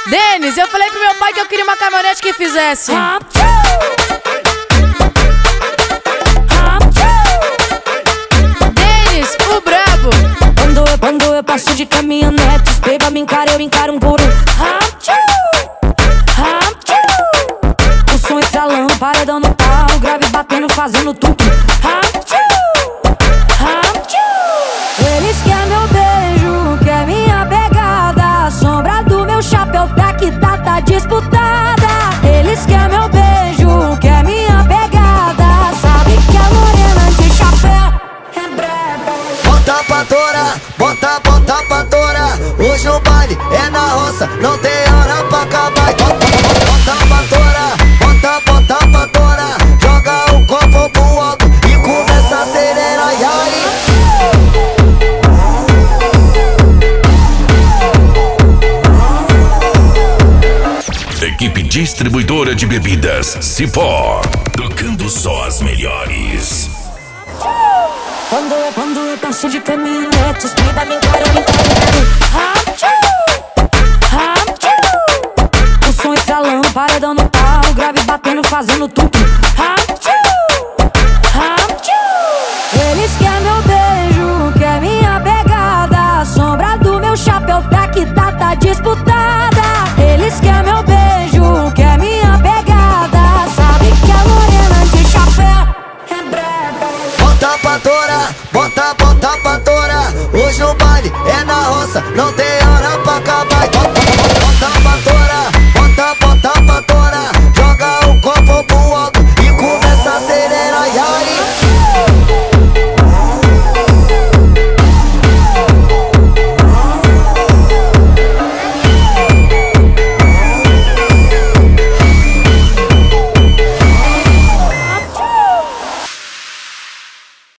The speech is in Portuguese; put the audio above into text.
Denis, eu falei pro meu pai que eu queria uma caminhonete que fizesse Denis, o brabo. Quando eu passo de caminhonete, os peba me encaram, eu encaro um puro o som estralando, paredão no pau, grave batendo, fazendo tudo. Eles querem meu beijo, quer minha pegada, a sombra do meu chapéu tá disputada. Eles querem meu beijo, quer minha pegada, sabe que a morena de chapéu é braba. Bota pra torar, bota pra torar. Hoje no baile é na roça, não tem hora pra acabar. Bota pra torar, bota pra torar. Joga o copo pro alto e começa a acelerar. E aí? Equipe distribuidora de bebidas Cipó, tocando só as melhores. Quando eu passo de caminhonete, os peba me encaram, o som estralando, paredão no pau, grave batendo, fazendo tudo.